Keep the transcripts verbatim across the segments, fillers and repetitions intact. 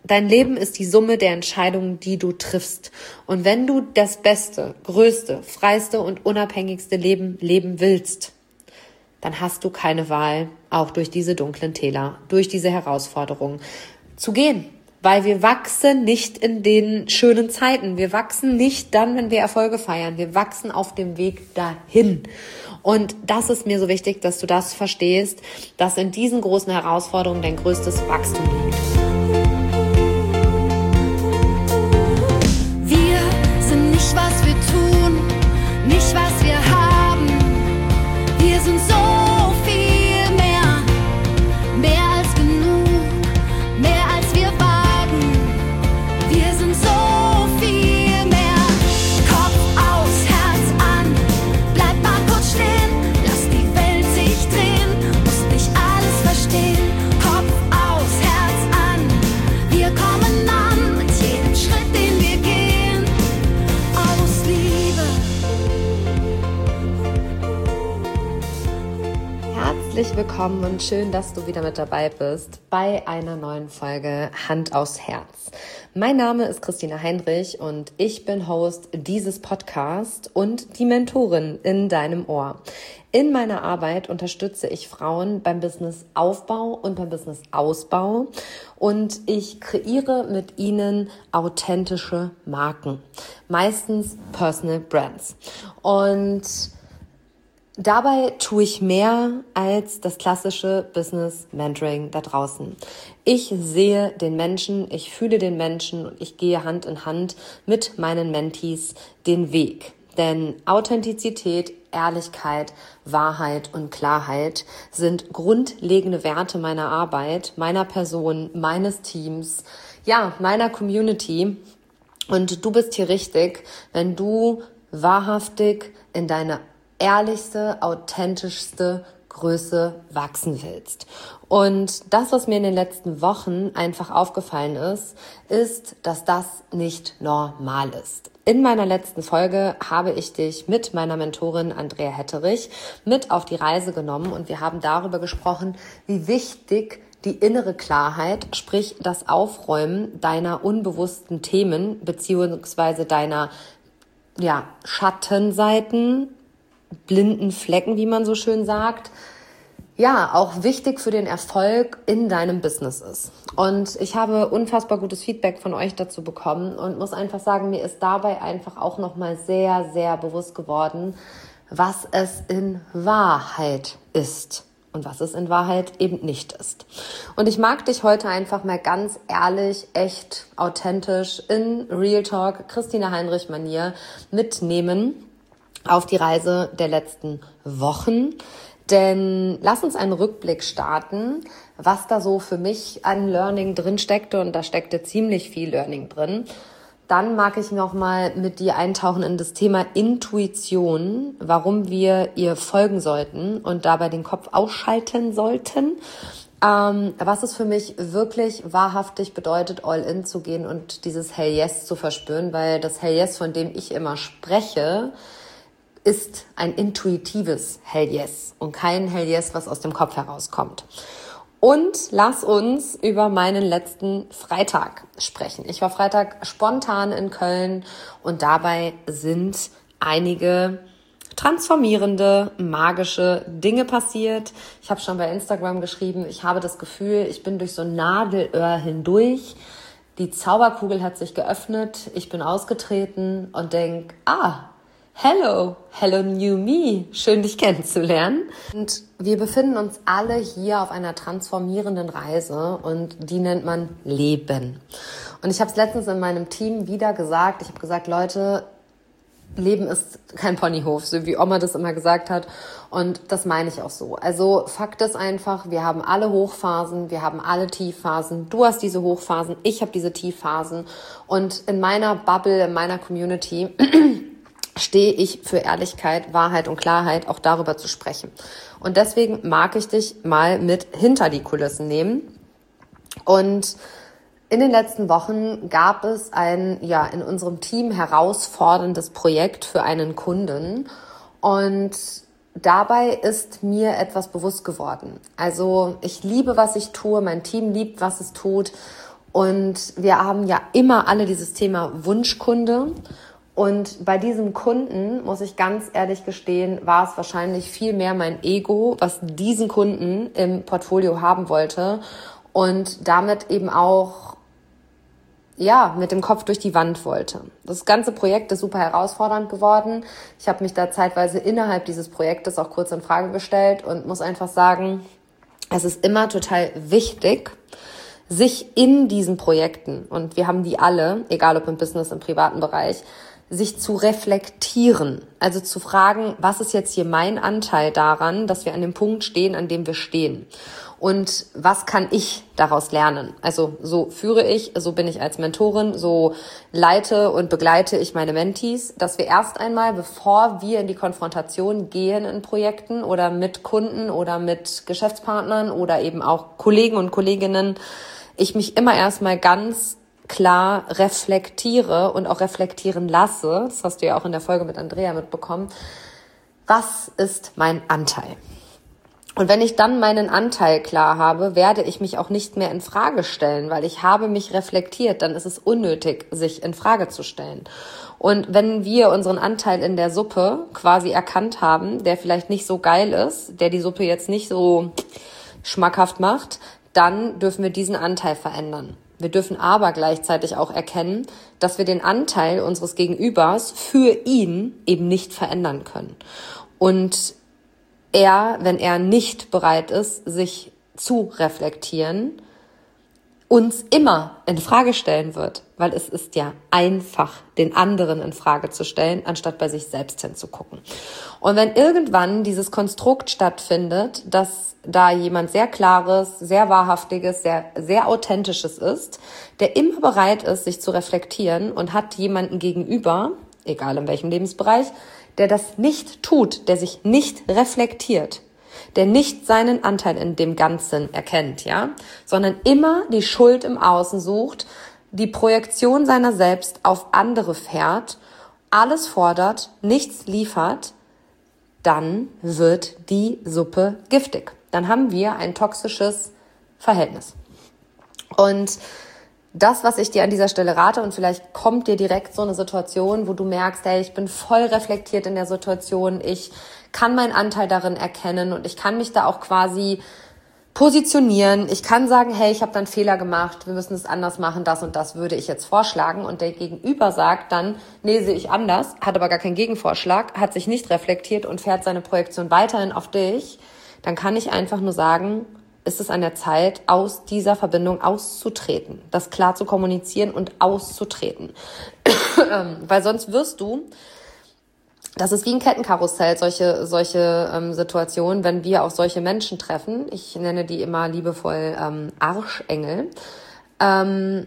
Dein Leben ist die Summe der Entscheidungen, die du triffst. Und wenn du das beste, größte, freiste und unabhängigste Leben leben willst, dann hast du keine Wahl, auch durch diese dunklen Täler, durch diese Herausforderungen zu gehen. Weil wir wachsen nicht in den schönen Zeiten. Wir wachsen nicht dann, wenn wir Erfolge feiern. Wir wachsen auf dem Weg dahin. Und das ist mir so wichtig, dass du das verstehst, dass in diesen großen Herausforderungen dein größtes Wachstum liegt. Nicht, was wir tun, nicht, was wir haben. Wir sind so viel mehr, mehr als genug, mehr als wir wagen. Wir sind so viel mehr. Kopf aus, Herz an, bleib mal kurz stehen, lass die Welt sich drehen, musst nicht alles verstehen. Kopf aus, Herz an, wir kommen an mit jedem Schritt, den wir gehen. Herzlich willkommen und schön, dass du wieder mit dabei bist bei einer neuen Folge Hand aufs Herz. Mein Name ist Christina Heinrich und ich bin Host dieses Podcasts und die Mentorin in deinem Ohr. In meiner Arbeit unterstütze ich Frauen beim Businessaufbau und beim Businessausbau und ich kreiere mit ihnen authentische Marken, meistens Personal Brands. Und dabei tue ich mehr als das klassische Business Mentoring da draußen. Ich sehe den Menschen, ich fühle den Menschen und ich gehe Hand in Hand mit meinen Mentees den Weg. Denn Authentizität, Ehrlichkeit, Wahrheit und Klarheit sind grundlegende Werte meiner Arbeit, meiner Person, meines Teams, ja, meiner Community. Und du bist hier richtig, wenn du wahrhaftig in deine ehrlichste, authentischste Größe wachsen willst. Und das, was mir in den letzten Wochen einfach aufgefallen ist, ist, dass das nicht normal ist. In meiner letzten Folge habe ich dich mit meiner Mentorin Andrea Hetterich mit auf die Reise genommen und wir haben darüber gesprochen, wie wichtig die innere Klarheit, sprich das Aufräumen deiner unbewussten Themen beziehungsweise deiner ja, Schattenseiten, blinden Flecken, wie man so schön sagt, ja, auch wichtig für den Erfolg in deinem Business ist. Und ich habe unfassbar gutes Feedback von euch dazu bekommen und muss einfach sagen, mir ist dabei einfach auch nochmal sehr, sehr bewusst geworden, was es in Wahrheit ist und was es in Wahrheit eben nicht ist. Und ich mag dich heute einfach mal ganz ehrlich, echt, authentisch in Real Talk, Christina Heinrich Manier mitnehmen auf die Reise der letzten Wochen. Denn lass uns einen Rückblick starten, was da so für mich an Learning drin steckte. Und da steckte ziemlich viel Learning drin. Dann mag ich nochmal mit dir eintauchen in das Thema Intuition, warum wir ihr folgen sollten und dabei den Kopf ausschalten sollten. Ähm, was es für mich wirklich wahrhaftig bedeutet, all in zu gehen und dieses Hell Yes zu verspüren. Weil das Hell Yes, von dem ich immer spreche, ist ein intuitives Hell Yes und kein Hell Yes, was aus dem Kopf herauskommt. Und lass uns über meinen letzten Freitag sprechen. Ich war Freitag spontan in Köln und dabei sind einige transformierende, magische Dinge passiert. Ich habe schon bei Instagram geschrieben, ich habe das Gefühl, ich bin durch so ein Nadelöhr hindurch. Die Zauberkugel hat sich geöffnet, ich bin ausgetreten und denk, ah, Hello, hello new me, schön dich kennenzulernen. Und wir befinden uns alle hier auf einer transformierenden Reise und die nennt man Leben. Und ich habe es letztens in meinem Team wieder gesagt, ich habe gesagt, Leute, Leben ist kein Ponyhof, so wie Oma das immer gesagt hat und das meine ich auch so. Also Fakt ist einfach, wir haben alle Hochphasen, wir haben alle Tiefphasen. Du hast diese Hochphasen, ich habe diese Tiefphasen und in meiner Bubble, in meiner Community stehe ich für Ehrlichkeit, Wahrheit und Klarheit, auch darüber zu sprechen. Und deswegen mag ich dich mal mit hinter die Kulissen nehmen. Und in den letzten Wochen gab es ein, ja, in unserem Team herausforderndes Projekt für einen Kunden. Und dabei ist mir etwas bewusst geworden. Also ich liebe, was ich tue, mein Team liebt, was es tut. Und wir haben ja immer alle dieses Thema Wunschkunde. Und bei diesem Kunden, muss ich ganz ehrlich gestehen, war es wahrscheinlich viel mehr mein Ego, was diesen Kunden im Portfolio haben wollte und damit eben auch ja mit dem Kopf durch die Wand wollte. Das ganze Projekt ist super herausfordernd geworden. Ich habe mich da zeitweise innerhalb dieses Projektes auch kurz in Frage gestellt und muss einfach sagen, es ist immer total wichtig, sich in diesen Projekten, und wir haben die alle, egal ob im Business, im privaten Bereich, sich zu reflektieren, also zu fragen, was ist jetzt hier mein Anteil daran, dass wir an dem Punkt stehen, an dem wir stehen, und was kann ich daraus lernen? Also so führe ich, so bin ich als Mentorin, so leite und begleite ich meine Mentees, dass wir erst einmal, bevor wir in die Konfrontation gehen in Projekten oder mit Kunden oder mit Geschäftspartnern oder eben auch Kollegen und Kolleginnen, ich mich immer erstmal ganz klar reflektiere und auch reflektieren lasse, das hast du ja auch in der Folge mit Andrea mitbekommen, was ist mein Anteil? Und wenn ich dann meinen Anteil klar habe, werde ich mich auch nicht mehr in Frage stellen, weil ich habe mich reflektiert, dann ist es unnötig, sich in Frage zu stellen. Und wenn wir unseren Anteil in der Suppe quasi erkannt haben, der vielleicht nicht so geil ist, der die Suppe jetzt nicht so schmackhaft macht, dann dürfen wir diesen Anteil verändern. Wir dürfen aber gleichzeitig auch erkennen, dass wir den Anteil unseres Gegenübers für ihn eben nicht verändern können. Und er, wenn er nicht bereit ist, sich zu reflektieren, uns immer in Frage stellen wird, weil es ist ja einfach, den anderen in Frage zu stellen, anstatt bei sich selbst hinzugucken. Und wenn irgendwann dieses Konstrukt stattfindet, dass da jemand sehr Klares, sehr Wahrhaftiges, sehr, sehr Authentisches ist, der immer bereit ist, sich zu reflektieren und hat jemanden gegenüber, egal in welchem Lebensbereich, der das nicht tut, der sich nicht reflektiert, der nicht seinen Anteil in dem Ganzen erkennt, ja, sondern immer die Schuld im Außen sucht, die Projektion seiner selbst auf andere fährt, alles fordert, nichts liefert, dann wird die Suppe giftig. Dann haben wir ein toxisches Verhältnis. Und das, was ich dir an dieser Stelle rate, und vielleicht kommt dir direkt so eine Situation, wo du merkst, hey, ich bin voll reflektiert in der Situation, ich kann meinen Anteil darin erkennen und ich kann mich da auch quasi positionieren. Ich kann sagen, hey, ich habe da einen Fehler gemacht, wir müssen es anders machen, das und das würde ich jetzt vorschlagen. Und der Gegenüber sagt dann, nee, sehe ich anders, hat aber gar keinen Gegenvorschlag, hat sich nicht reflektiert und fährt seine Projektion weiterhin auf dich. Dann kann ich einfach nur sagen, ist es an der Zeit, aus dieser Verbindung auszutreten, das klar zu kommunizieren und auszutreten. Weil sonst wirst du, das ist wie ein Kettenkarussell, solche solche ähm, Situationen, wenn wir auf solche Menschen treffen. Ich nenne die immer liebevoll ähm, Arschengel. Ähm,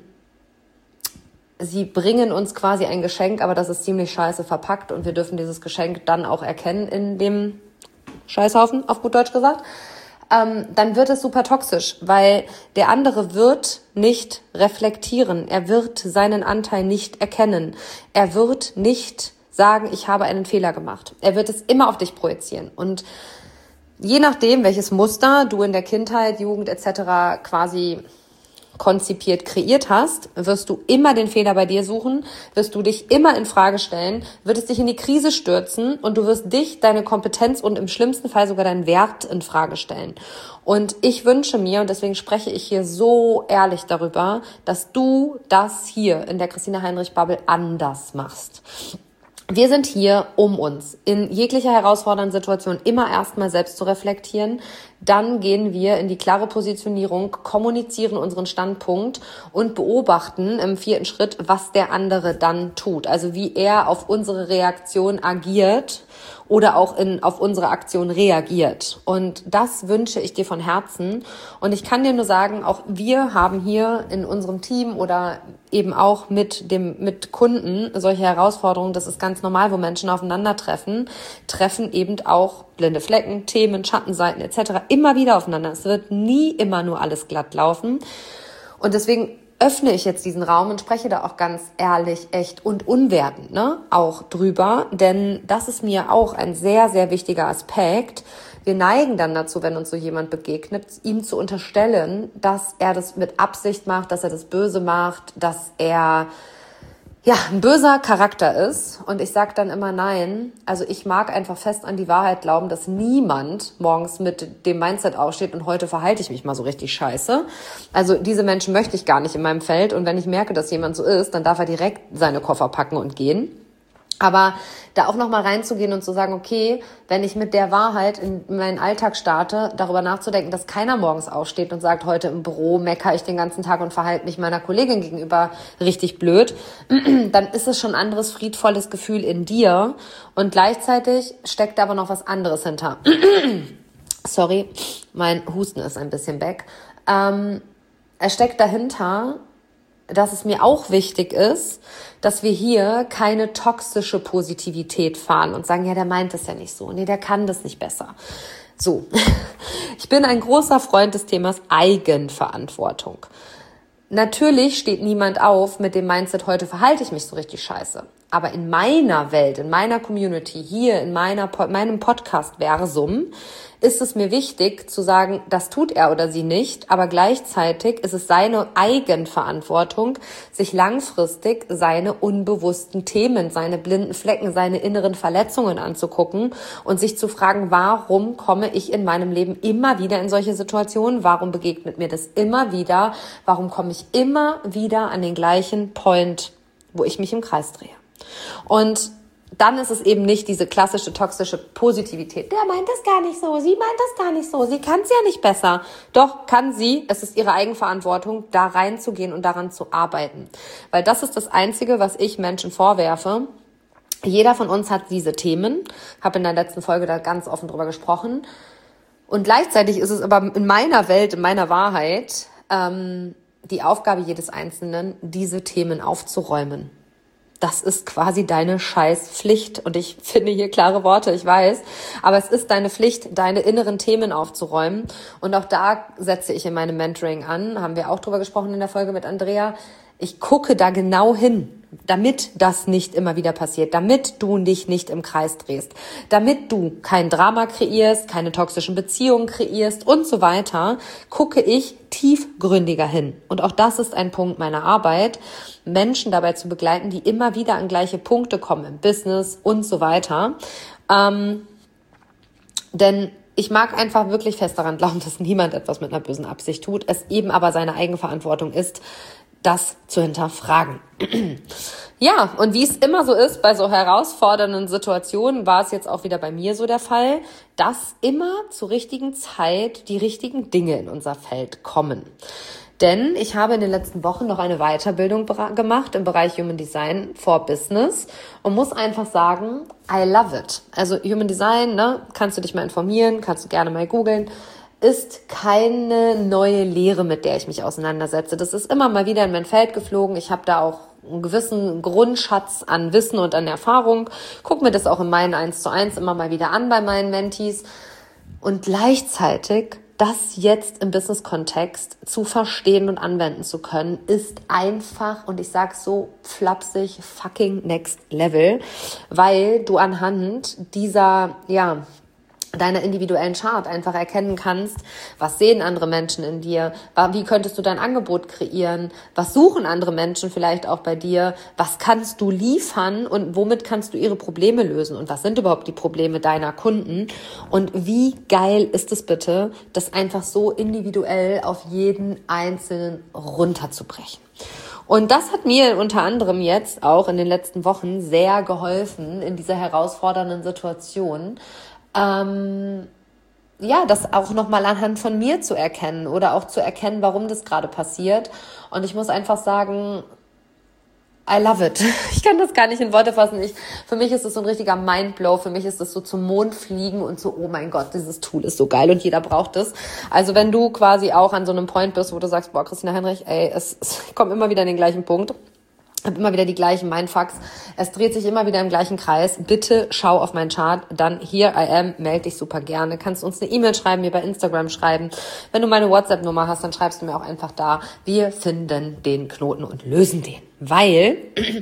sie bringen uns quasi ein Geschenk, aber das ist ziemlich scheiße verpackt und wir dürfen dieses Geschenk dann auch erkennen in dem Scheißhaufen, auf gut Deutsch gesagt. Ähm, dann wird es super toxisch, weil der andere wird nicht reflektieren. Er wird seinen Anteil nicht erkennen. Er wird nicht sagen, ich habe einen Fehler gemacht. Er wird es immer auf dich projizieren. Und je nachdem, welches Muster du in der Kindheit, Jugend et cetera quasi konzipiert, kreiert hast, wirst du immer den Fehler bei dir suchen, wirst du dich immer in Frage stellen, wird es dich in die Krise stürzen und du wirst dich, deine Kompetenz und im schlimmsten Fall sogar deinen Wert in Frage stellen. Und ich wünsche mir, und deswegen spreche ich hier so ehrlich darüber, dass du das hier in der Christina Heinrich Bubble anders machst. Wir sind hier, um uns in jeglicher herausfordernden Situation immer erstmal selbst zu reflektieren. Dann gehen wir in die klare Positionierung, kommunizieren unseren Standpunkt und beobachten im vierten Schritt, was der andere dann tut. Also wie er auf unsere Reaktion agiert oder auch in, auf unsere Aktion reagiert. Und das wünsche ich dir von Herzen. Und ich kann dir nur sagen, auch wir haben hier in unserem Team oder eben auch mit dem mit Kunden solche Herausforderungen. Das ist ganz normal, wo Menschen aufeinandertreffen, treffen eben auch blinde Flecken, Themen, Schattenseiten et cetera immer wieder aufeinander. Es wird nie immer nur alles glatt laufen. Und deswegen öffne ich jetzt diesen Raum und spreche da auch ganz ehrlich, echt und unwertend, ne, auch drüber, denn das ist mir auch ein sehr, sehr wichtiger Aspekt. Wir neigen dann dazu, wenn uns so jemand begegnet, ihm zu unterstellen, dass er das mit Absicht macht, dass er das böse macht, dass er ja ein böser Charakter ist. Und ich sage dann immer nein. Also ich mag einfach fest an die Wahrheit glauben, dass niemand morgens mit dem Mindset aufsteht und heute verhalte ich mich mal so richtig scheiße. Also diese Menschen möchte ich gar nicht in meinem Feld. Und wenn ich merke, dass jemand so ist, dann darf er direkt seine Koffer packen und gehen. Aber da auch nochmal reinzugehen und zu sagen, okay, wenn ich mit der Wahrheit in meinen Alltag starte, darüber nachzudenken, dass keiner morgens aufsteht und sagt, heute im Büro meckere ich den ganzen Tag und verhalte mich meiner Kollegin gegenüber richtig blöd, dann ist es schon ein anderes, friedvolles Gefühl in dir. Und gleichzeitig steckt aber noch was anderes hinter. Sorry, mein Husten ist ein bisschen back. Ähm, es steckt dahinter, dass es mir auch wichtig ist, dass wir hier keine toxische Positivität fahren und sagen, ja, der meint das ja nicht so. Nee, der kann das nicht besser. So, ich bin ein großer Freund des Themas Eigenverantwortung. Natürlich steht niemand auf mit dem Mindset, heute verhalte ich mich so richtig scheiße. Aber in meiner Welt, in meiner Community, hier in meiner, meinem Podcast-Versum, ist es mir wichtig zu sagen, das tut er oder sie nicht, aber gleichzeitig ist es seine Eigenverantwortung, sich langfristig seine unbewussten Themen, seine blinden Flecken, seine inneren Verletzungen anzugucken und sich zu fragen, warum komme ich in meinem Leben immer wieder in solche Situationen? Warum begegnet mir das immer wieder? Warum komme ich immer wieder an den gleichen Point, wo ich mich im Kreis drehe? Und dann ist es eben nicht diese klassische toxische Positivität. Der meint das gar nicht so, sie meint das gar nicht so, sie kann es ja nicht besser. Doch, kann sie, es ist ihre Eigenverantwortung, da reinzugehen und daran zu arbeiten. Weil das ist das Einzige, was ich Menschen vorwerfe. Jeder von uns hat diese Themen, habe in der letzten Folge da ganz offen drüber gesprochen. Und gleichzeitig ist es aber in meiner Welt, in meiner Wahrheit, ähm, die Aufgabe jedes Einzelnen, diese Themen aufzuräumen. Das ist quasi deine Scheißpflicht. Und ich finde hier klare Worte, ich weiß. Aber es ist deine Pflicht, deine inneren Themen aufzuräumen. Und auch da setze ich in meinem Mentoring an. Haben wir auch drüber gesprochen in der Folge mit Andrea. Ich gucke da genau hin, damit das nicht immer wieder passiert, damit du dich nicht im Kreis drehst, damit du kein Drama kreierst, keine toxischen Beziehungen kreierst und so weiter, gucke ich tiefgründiger hin. Und auch das ist ein Punkt meiner Arbeit, Menschen dabei zu begleiten, die immer wieder an gleiche Punkte kommen im Business und so weiter. Ähm, denn ich mag einfach wirklich fest daran glauben, dass niemand etwas mit einer bösen Absicht tut, es eben aber seine Eigenverantwortung ist, das zu hinterfragen. Ja, und wie es immer so ist, bei so herausfordernden Situationen war es jetzt auch wieder bei mir so der Fall, dass immer zur richtigen Zeit die richtigen Dinge in unser Feld kommen. Denn ich habe in den letzten Wochen noch eine Weiterbildung gemacht im Bereich Human Design for Business und muss einfach sagen, I love it. Also Human Design, ne, kannst du dich mal informieren, kannst du gerne mal googeln, ist keine neue Lehre, mit der ich mich auseinandersetze. Das ist immer mal wieder in mein Feld geflogen. Ich habe da auch einen gewissen Grundschatz an Wissen und an Erfahrung. Guck mir das auch in meinen eins zu eins immer mal wieder an bei meinen Mentees. Und gleichzeitig das jetzt im Business-Kontext zu verstehen und anwenden zu können, ist einfach, und ich sag's so flapsig, fucking next level, weil du anhand dieser, ja, deiner individuellen Chart einfach erkennen kannst, was sehen andere Menschen in dir, wie könntest du dein Angebot kreieren, was suchen andere Menschen vielleicht auch bei dir, was kannst du liefern und womit kannst du ihre Probleme lösen und was sind überhaupt die Probleme deiner Kunden und wie geil ist es bitte, das einfach so individuell auf jeden Einzelnen runterzubrechen. Und das hat mir unter anderem jetzt auch in den letzten Wochen sehr geholfen in dieser herausfordernden Situation, Ähm, ja, das auch nochmal anhand von mir zu erkennen oder auch zu erkennen, warum das gerade passiert. Und ich muss einfach sagen, I love it. Ich kann das gar nicht in Worte fassen. Ich, für mich ist es so ein richtiger Mindblow. Für mich ist es so zum Mond fliegen und so, oh mein Gott, dieses Tool ist so geil und jeder braucht es. Also wenn du quasi auch an so einem Point bist, wo du sagst, boah, Christina Heinrich, ey, es, es kommt immer wieder an den gleichen Punkt, habe immer wieder die gleichen Mindfucks. Es dreht sich immer wieder im gleichen Kreis. Bitte schau auf meinen Chart. Dann here I am. Melde dich super gerne. Kannst uns eine E-Mail schreiben, mir bei Instagram schreiben. Wenn du meine WhatsApp-Nummer hast, dann schreibst du mir auch einfach da. Wir finden den Knoten und lösen den. Weil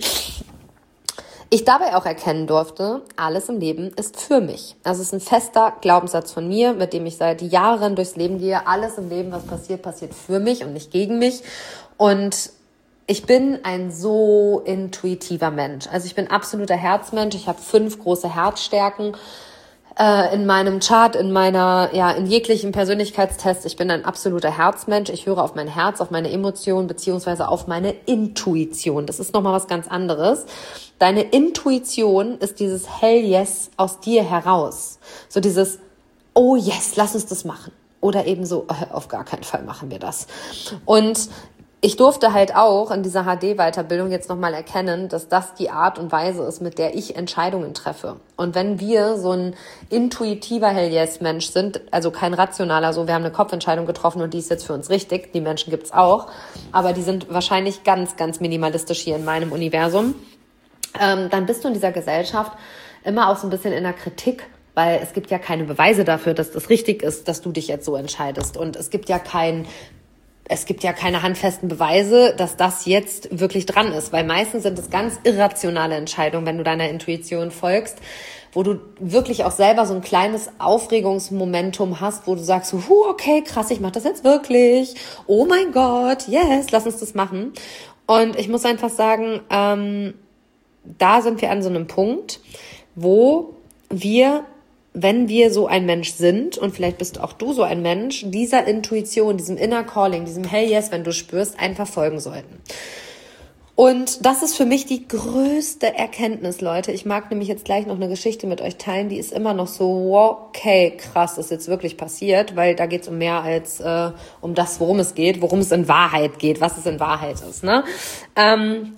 ich dabei auch erkennen durfte, alles im Leben ist für mich. Also es ist ein fester Glaubenssatz von mir, mit dem ich seit Jahren durchs Leben gehe. Alles im Leben, was passiert, passiert für mich und nicht gegen mich. Und ich bin ein so intuitiver Mensch. Also ich bin absoluter Herzmensch. Ich habe fünf große Herzstärken äh, in meinem Chart, in meiner, ja, in jeglichen Persönlichkeitstest. Ich bin ein absoluter Herzmensch. Ich höre auf mein Herz, auf meine Emotionen beziehungsweise auf meine Intuition. Das ist nochmal was ganz anderes. Deine Intuition ist dieses Hell Yes aus dir heraus. So dieses Oh yes, lass uns das machen. Oder eben so, auf gar keinen Fall machen wir das. Und ich durfte halt auch in dieser H D-Weiterbildung jetzt nochmal erkennen, dass das die Art und Weise ist, mit der ich Entscheidungen treffe. Und wenn wir so ein intuitiver Hell-Yes-Mensch sind, also kein rationaler, so wir haben eine Kopfentscheidung getroffen und die ist jetzt für uns richtig, die Menschen gibt's auch, aber die sind wahrscheinlich ganz, ganz minimalistisch hier in meinem Universum, ähm, dann bist du in dieser Gesellschaft immer auch so ein bisschen in der Kritik, weil es gibt ja keine Beweise dafür, dass das richtig ist, dass du dich jetzt so entscheidest. Und es gibt ja kein Es gibt ja keine handfesten Beweise, dass das jetzt wirklich dran ist, weil meistens sind es ganz irrationale Entscheidungen, wenn du deiner Intuition folgst, wo du wirklich auch selber so ein kleines Aufregungsmomentum hast, wo du sagst, so, huh, okay, krass, ich mach das jetzt wirklich. Oh mein Gott, yes, lass uns das machen. Und ich muss einfach sagen, ähm, da sind wir an so einem Punkt, wo wir, wenn wir so ein Mensch sind, und vielleicht bist auch du so ein Mensch, dieser Intuition, diesem Inner Calling, diesem Hell Yes, wenn du spürst, einfach folgen sollten. Und das ist für mich die größte Erkenntnis, Leute. Ich mag nämlich jetzt gleich noch eine Geschichte mit euch teilen, die ist immer noch so, okay, krass, das ist jetzt wirklich passiert, weil da geht es um mehr als äh, um das, worum es geht, worum es in Wahrheit geht, was es in Wahrheit ist, ne? Ähm,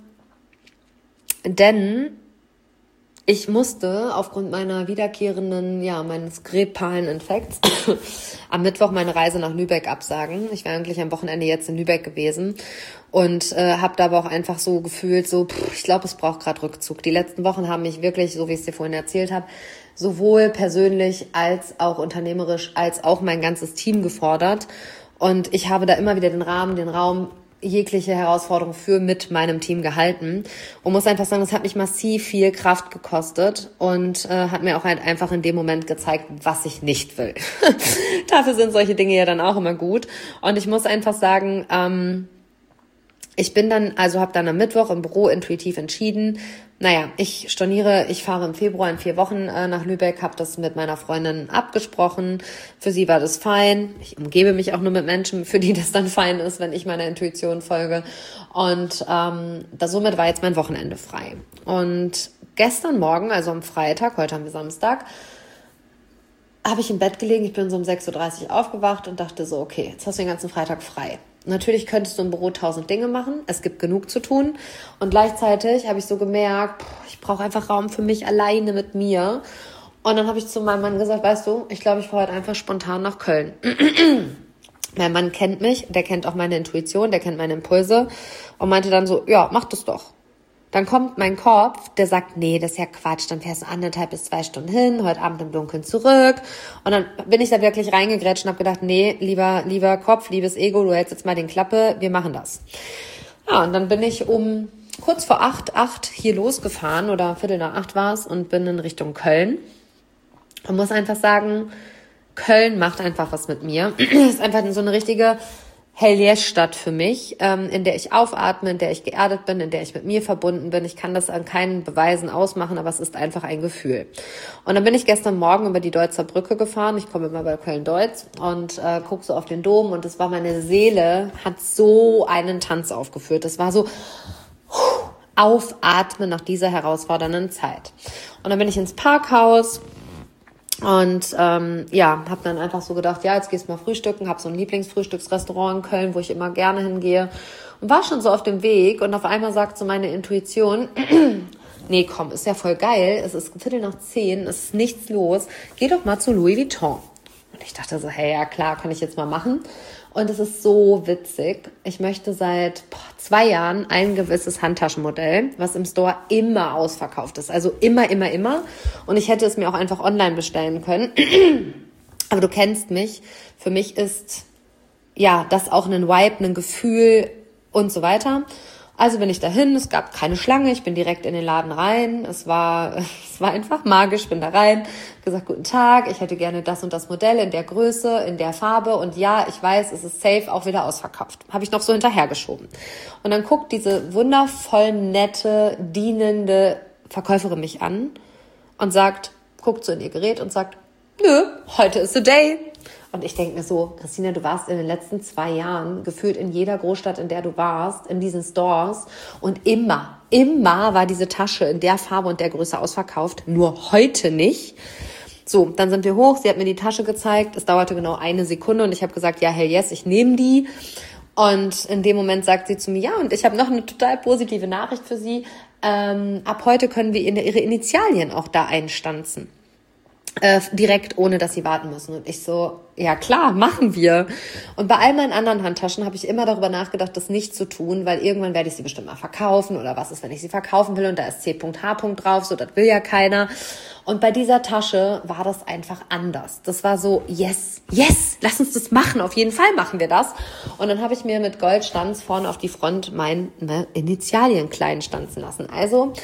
denn ich musste aufgrund meiner wiederkehrenden, ja, meines grippalen Infekts am Mittwoch meine Reise nach Lübeck absagen. Ich war eigentlich am Wochenende jetzt in Lübeck gewesen und äh, habe da aber auch einfach so gefühlt, so, pff, ich glaube, es braucht gerade Rückzug. Die letzten Wochen haben mich wirklich, so wie ich es dir vorhin erzählt habe, sowohl persönlich als auch unternehmerisch, als auch mein ganzes Team gefordert. Und ich habe da immer wieder den Rahmen, den Raum, jegliche Herausforderung für mit meinem Team gehalten und muss einfach sagen, das hat mich massiv viel Kraft gekostet und äh, hat mir auch halt einfach in dem Moment gezeigt, was ich nicht will. Dafür sind solche Dinge ja dann auch immer gut und ich muss einfach sagen, ähm, ich bin dann, also habe dann am Mittwoch im Büro intuitiv entschieden, naja, ich storniere, ich fahre im Februar in vier Wochen äh, nach Lübeck, habe das mit meiner Freundin abgesprochen. Für sie war das fein. Ich umgebe mich auch nur mit Menschen, für die das dann fein ist, wenn ich meiner Intuition folge. Und ähm, das, somit war jetzt mein Wochenende frei. Und gestern Morgen, also am Freitag, heute haben wir Samstag, habe ich im Bett gelegen. Ich bin so um sechs Uhr dreißig aufgewacht und dachte so, okay, jetzt hast du den ganzen Freitag frei. Natürlich könntest du im Büro tausend Dinge machen. Es gibt genug zu tun. Und gleichzeitig habe ich so gemerkt, ich brauche einfach Raum für mich alleine mit mir. Und dann habe ich zu meinem Mann gesagt, weißt du, ich glaube, ich fahre heute einfach spontan nach Köln. Mein Mann kennt mich, der kennt auch meine Intuition, der kennt meine Impulse und meinte dann so, ja, mach das doch. Dann kommt mein Kopf, der sagt, nee, das ist ja Quatsch, dann fährst du anderthalb bis zwei Stunden hin, heute Abend im Dunkeln zurück. Und dann bin ich da wirklich reingegrätscht und habe gedacht, nee, lieber, lieber Kopf, liebes Ego, du hältst jetzt mal den Klappe, wir machen das. Ja, und dann bin ich um kurz vor acht, acht hier losgefahren oder Viertel nach acht war es und bin in Richtung Köln. Und muss einfach sagen, Köln macht einfach was mit mir. Es ist einfach so eine richtige Hell-Yes-Stadt für mich, ähm, in der ich aufatme, in der ich geerdet bin, in der ich mit mir verbunden bin. Ich kann das an keinen Beweisen ausmachen, aber es ist einfach ein Gefühl. Und dann bin ich gestern Morgen über die Deutzer Brücke gefahren. Ich komme immer bei Köln-Deutz und äh, gucke so auf den Dom und es war, meine Seele hat so einen Tanz aufgeführt. Das war so huh, aufatmen nach dieser herausfordernden Zeit. Und dann bin ich ins Parkhaus. Und ähm, ja, habe dann einfach so gedacht, ja, jetzt gehst du mal frühstücken, habe so ein Lieblingsfrühstücksrestaurant in Köln, wo ich immer gerne hingehe und war schon so auf dem Weg und auf einmal sagt so meine Intuition, nee, komm, ist ja voll geil, es ist Viertel nach zehn, es ist nichts los, geh doch mal zu Louis Vuitton. Und ich dachte so, hey, ja klar, kann ich jetzt mal machen. Und es ist so witzig. Ich möchte seit boah, zwei Jahren ein gewisses Handtaschenmodell, was im Store immer ausverkauft ist. Also immer, immer, immer. Und ich hätte es mir auch einfach online bestellen können. Aber du kennst mich. Für mich ist ja das auch ein Vibe, ein Gefühl und so weiter. Also bin ich dahin, es gab keine Schlange, ich bin direkt in den Laden rein, es war, es war einfach magisch, bin da rein, gesagt, guten Tag, ich hätte gerne das und das Modell in der Größe, in der Farbe und ja, ich weiß, es ist safe auch wieder ausverkauft. Habe ich noch so hinterhergeschoben. Und dann guckt diese wundervoll nette, dienende Verkäuferin mich an und sagt, guckt so in ihr Gerät und sagt, nö, heute ist the day. Und ich denke mir so, Christina, du warst in den letzten zwei Jahren gefühlt in jeder Großstadt, in der du warst, in diesen Stores. Und immer, immer war diese Tasche in der Farbe und der Größe ausverkauft. Nur heute nicht. So, dann sind wir hoch. Sie hat mir die Tasche gezeigt. Es dauerte genau eine Sekunde. Und ich habe gesagt, ja, hell yes, ich nehme die. Und in dem Moment sagt sie zu mir, ja, und ich habe noch eine total positive Nachricht für Sie. Ähm, ab heute können wir Ihre Initialien auch da einstanzen. Äh, direkt, ohne dass sie warten müssen. Und ich so, ja klar, machen wir. Und bei all meinen anderen Handtaschen habe ich immer darüber nachgedacht, das nicht zu tun, weil irgendwann werde ich sie bestimmt mal verkaufen oder was ist, wenn ich sie verkaufen will und da ist C H drauf, so, das will ja keiner. Und bei dieser Tasche war das einfach anders. Das war so, yes, yes, lass uns das machen, auf jeden Fall machen wir das. Und dann habe ich mir mit Goldstanz vorne auf die Front meine Initialien klein stanzen lassen. Also,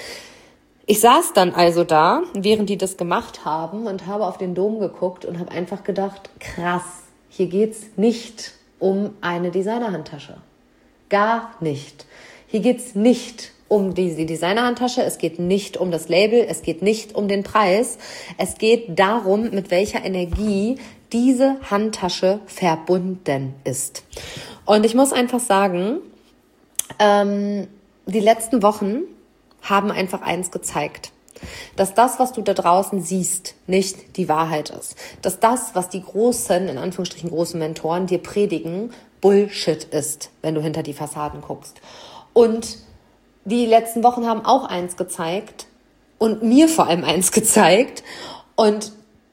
ich saß dann also da, während die das gemacht haben und habe auf den Dom geguckt und habe einfach gedacht, krass, hier geht's nicht um eine Designerhandtasche. Gar nicht. Hier geht's nicht um diese Designerhandtasche, es geht nicht um das Label, es geht nicht um den Preis. Es geht darum, mit welcher Energie diese Handtasche verbunden ist. Und ich muss einfach sagen, ähm, die letzten Wochen haben einfach eins gezeigt, dass das, was du da draußen siehst, nicht die Wahrheit ist. Dass das, was die großen, in Anführungsstrichen großen Mentoren dir predigen, Bullshit ist, wenn du hinter die Fassaden guckst. Und die letzten Wochen haben auch eins gezeigt und mir vor allem eins gezeigt. Und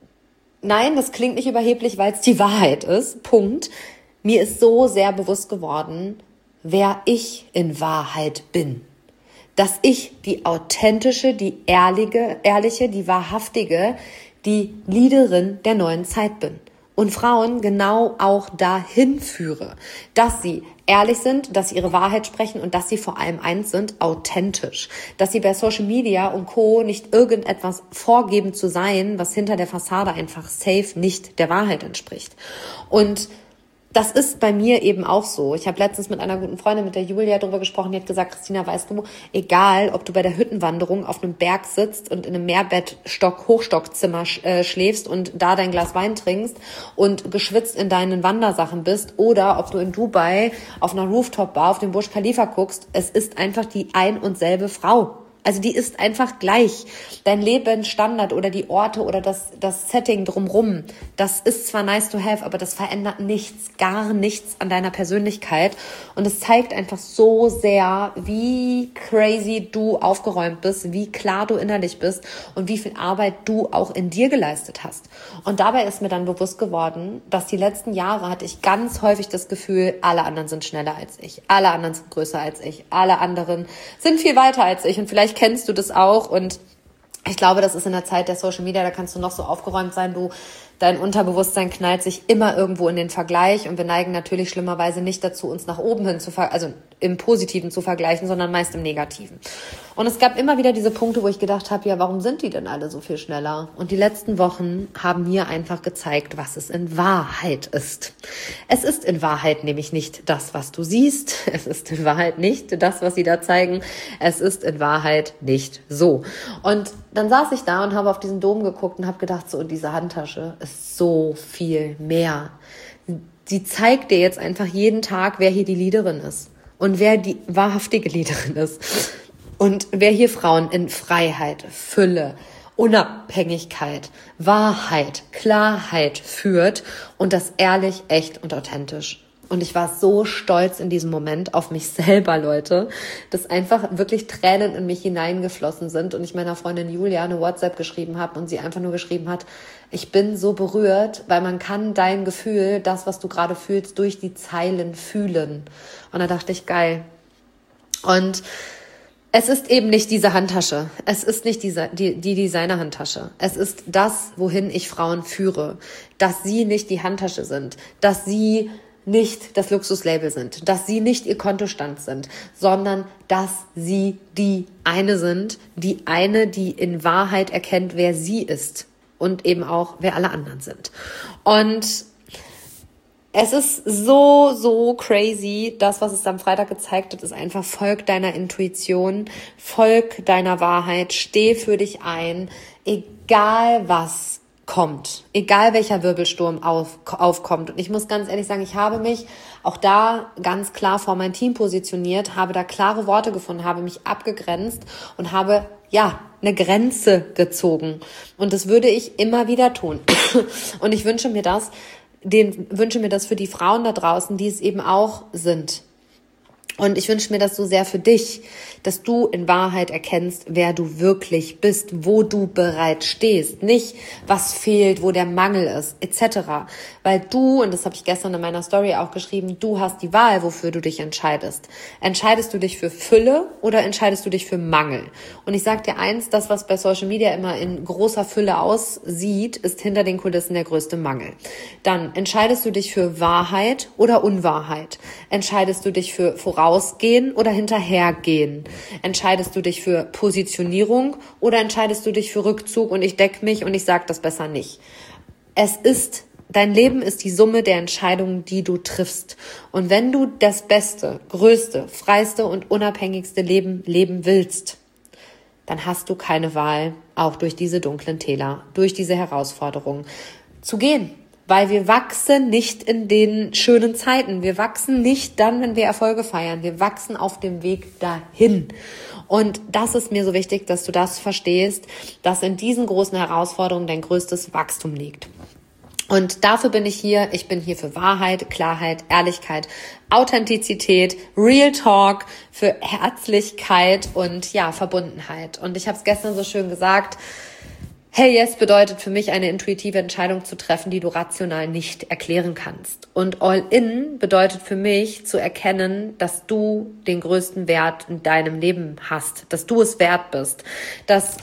nein, das klingt nicht überheblich, weil es die Wahrheit ist. Punkt. Mir ist so sehr bewusst geworden, wer ich in Wahrheit bin. Dass ich die authentische, die ehrliche, ehrliche, die wahrhaftige, die Leaderin der neuen Zeit bin. Und Frauen genau auch dahin führe, dass sie ehrlich sind, dass sie ihre Wahrheit sprechen und dass sie vor allem eins sind, authentisch. Dass sie bei Social Media und Co. nicht irgendetwas vorgeben zu sein, was hinter der Fassade einfach safe nicht der Wahrheit entspricht. Und das ist bei mir eben auch so. Ich habe letztens mit einer guten Freundin, mit der Julia, darüber gesprochen. Die hat gesagt, Christina, weißt du, egal, ob du bei der Hüttenwanderung auf einem Berg sitzt und in einem Mehrbettstock, Hochstockzimmer äh, schläfst und da dein Glas Wein trinkst und geschwitzt in deinen Wandersachen bist oder ob du in Dubai auf einer Rooftop-Bar auf den Burj Khalifa guckst, es ist einfach die ein und selbe Frau. Also die ist einfach gleich. Dein Lebensstandard oder die Orte oder das, das Setting drumrum, das ist zwar nice to have, aber das verändert nichts, gar nichts an deiner Persönlichkeit. Und es zeigt einfach so sehr, wie crazy du aufgeräumt bist, wie klar du innerlich bist und wie viel Arbeit du auch in dir geleistet hast. Und dabei ist mir dann bewusst geworden, dass die letzten Jahre hatte ich ganz häufig das Gefühl, alle anderen sind schneller als ich, alle anderen sind größer als ich, alle anderen sind viel weiter als ich und vielleicht kennst du das auch und ich glaube, das ist in der Zeit der Social Media, da kannst du noch so aufgeräumt sein, du, dein Unterbewusstsein knallt sich immer irgendwo in den Vergleich und wir neigen natürlich schlimmerweise nicht dazu, uns nach oben hin zu, ver- also im Positiven zu vergleichen, sondern meist im Negativen. Und es gab immer wieder diese Punkte, wo ich gedacht habe, ja, warum sind die denn alle so viel schneller? Und die letzten Wochen haben mir einfach gezeigt, was es in Wahrheit ist. Es ist in Wahrheit nämlich nicht das, was du siehst. Es ist in Wahrheit nicht das, was sie da zeigen. Es ist in Wahrheit nicht so. Und dann saß ich da und habe auf diesen Dom geguckt und habe gedacht, so, diese Handtasche ist so viel mehr. Sie zeigt dir jetzt einfach jeden Tag, wer hier die Leaderin ist und wer die wahrhaftige Leaderin ist. Und wer hier Frauen in Freiheit, Fülle, Unabhängigkeit, Wahrheit, Klarheit führt und das ehrlich, echt und authentisch. Und ich war so stolz in diesem Moment auf mich selber, Leute, dass einfach wirklich Tränen in mich hineingeflossen sind und ich meiner Freundin Julia eine WhatsApp geschrieben habe und sie einfach nur geschrieben hat, ich bin so berührt, weil man kann dein Gefühl, das, was du gerade fühlst, durch die Zeilen fühlen. Und da dachte ich, geil. Und es ist eben nicht diese Handtasche. Es ist nicht diese, die, die Designer-Handtasche. Es ist das, wohin ich Frauen führe. Dass sie nicht die Handtasche sind. Dass sie nicht das Luxuslabel sind, dass sie nicht ihr Kontostand sind, sondern dass sie die eine sind, die eine, die in Wahrheit erkennt, wer sie ist und eben auch, wer alle anderen sind. Und es ist so, so crazy. Das, was es am Freitag gezeigt hat, ist einfach, folg deiner Intuition, folg deiner Wahrheit, steh für dich ein, egal was kommt, egal welcher Wirbelsturm auf, aufkommt. Und ich muss ganz ehrlich sagen, ich habe mich auch da ganz klar vor mein Team positioniert, habe da klare Worte gefunden, habe mich abgegrenzt und habe, ja, eine Grenze gezogen. Und das würde ich immer wieder tun. Und ich wünsche mir das, den, wünsche mir das für die Frauen da draußen, die es eben auch sind. Und ich wünsche mir das so sehr für dich, dass du in Wahrheit erkennst, wer du wirklich bist, wo du bereits stehst, nicht was fehlt, wo der Mangel ist, et cetera. Weil du, und das habe ich gestern in meiner Story auch geschrieben, du hast die Wahl, wofür du dich entscheidest. Entscheidest du dich für Fülle oder entscheidest du dich für Mangel? Und ich sage dir eins, das, was bei Social Media immer in großer Fülle aussieht, ist hinter den Kulissen der größte Mangel. Dann entscheidest du dich für Wahrheit oder Unwahrheit? Entscheidest du dich für Vorausgehen oder Hinterhergehen? Entscheidest du dich für Positionierung oder entscheidest du dich für Rückzug und ich deck mich und ich sag das besser nicht? Es ist, dein Leben ist die Summe der Entscheidungen, die du triffst. Und wenn du das beste, größte, freiste und unabhängigste Leben leben willst, dann hast du keine Wahl, auch durch diese dunklen Täler, durch diese Herausforderungen zu gehen. Weil wir wachsen nicht in den schönen Zeiten. Wir wachsen nicht dann, wenn wir Erfolge feiern. Wir wachsen auf dem Weg dahin. Und das ist mir so wichtig, dass du das verstehst, dass in diesen großen Herausforderungen dein größtes Wachstum liegt. Und dafür bin ich hier. Ich bin hier für Wahrheit, Klarheit, Ehrlichkeit, Authentizität, Real Talk, für Herzlichkeit und ja, Verbundenheit. Und ich habe es gestern so schön gesagt, Hell Yes bedeutet für mich, eine intuitive Entscheidung zu treffen, die du rational nicht erklären kannst. Und All In bedeutet für mich, zu erkennen, dass du den größten Wert in deinem Leben hast, dass du es wert bist, dass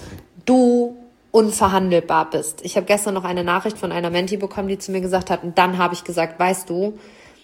du unverhandelbar bist. Ich habe gestern noch eine Nachricht von einer Menti bekommen, die zu mir gesagt hat, und dann habe ich gesagt, weißt du,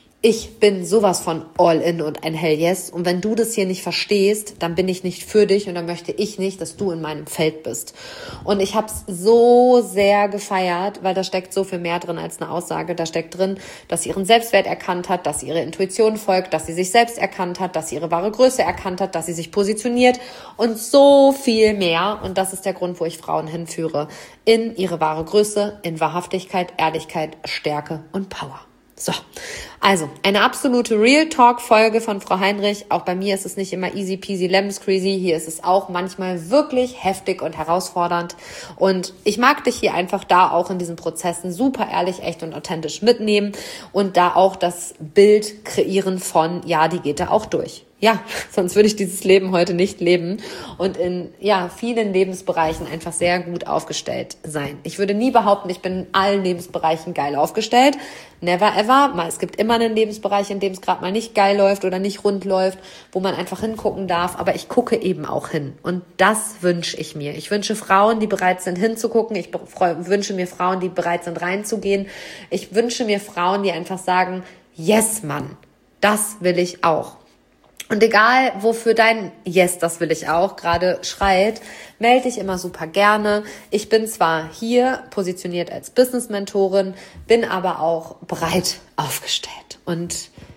ich bin sowas von all in und ein Hell Yes. Und wenn du das hier nicht verstehst, dann bin ich nicht für dich und dann möchte ich nicht, dass du in meinem Feld bist. Und ich habe es so sehr gefeiert, weil da steckt so viel mehr drin als eine Aussage. Da steckt drin, dass sie ihren Selbstwert erkannt hat, dass sie ihre Intuition folgt, dass sie sich selbst erkannt hat, dass sie ihre wahre Größe erkannt hat, dass sie sich positioniert und so viel mehr. Und das ist der Grund, wo ich Frauen hinführe. In ihre wahre Größe, in Wahrhaftigkeit, Ehrlichkeit, Stärke und Power. So, also eine absolute Real-Talk-Folge von Frau Heinrich. Auch bei mir ist es nicht immer easy peasy lemon squeezy. Hier ist es auch manchmal wirklich heftig und herausfordernd. Und ich mag dich hier einfach da auch in diesen Prozessen super ehrlich, echt und authentisch mitnehmen und da auch das Bild kreieren von, ja, die geht da auch durch. Ja, sonst würde ich dieses Leben heute nicht leben und in ja vielen Lebensbereichen einfach sehr gut aufgestellt sein. Ich würde nie behaupten, ich bin in allen Lebensbereichen geil aufgestellt. Never ever. Es gibt immer einen Lebensbereich, in dem es gerade mal nicht geil läuft oder nicht rund läuft, wo man einfach hingucken darf. Aber ich gucke eben auch hin. Und das wünsche ich mir. Ich wünsche Frauen, die bereit sind hinzugucken. Ich wünsche mir Frauen, die bereit sind reinzugehen. Ich wünsche mir Frauen, die einfach sagen, yes, Mann, das will ich auch. Und egal, wofür dein Yes, das will ich auch, gerade schreit, melde dich immer super gerne. Ich bin zwar hier positioniert als Business-Mentorin, bin aber auch breit aufgestellt und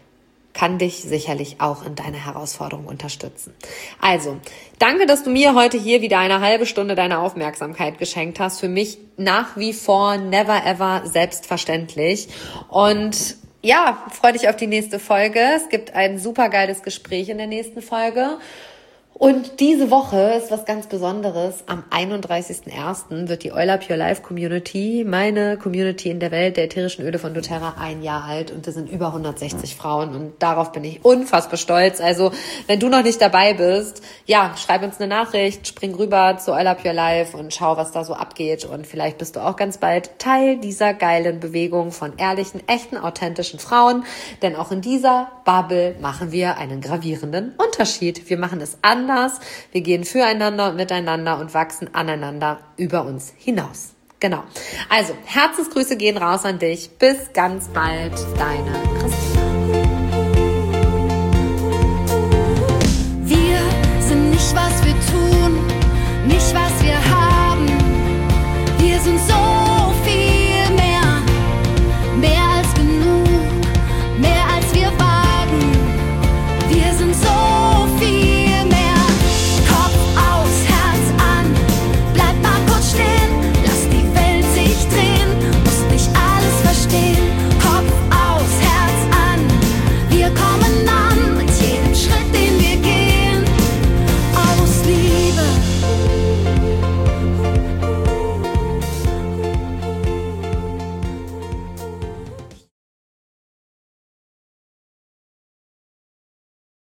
kann dich sicherlich auch in deiner Herausforderung unterstützen. Also, danke, dass du mir heute hier wieder eine halbe Stunde deiner Aufmerksamkeit geschenkt hast. Für mich nach wie vor never ever selbstverständlich. Und ja, freu dich auf die nächste Folge. Es gibt ein super geiles Gespräch in der nächsten Folge. Und diese Woche ist was ganz Besonderes. Am einunddreißigsten ersten wird die Oil Up Your Life Community, meine Community in der Welt der ätherischen Öle von doTERRA, ein Jahr alt. Und das sind über hundertsechzig Frauen. Und darauf bin ich unfassbar stolz. Also, wenn du noch nicht dabei bist, ja, schreib uns eine Nachricht, spring rüber zu Oil Up Your Life und schau, was da so abgeht. Und vielleicht bist du auch ganz bald Teil dieser geilen Bewegung von ehrlichen, echten, authentischen Frauen. Denn auch in dieser Bubble machen wir einen gravierenden Unterschied. Wir machen es anders. Wir gehen füreinander und miteinander und wachsen aneinander über uns hinaus. Genau. Also, Herzensgrüße gehen raus an dich. Bis ganz bald, deine Christina. Wir sind nicht, was wir tun.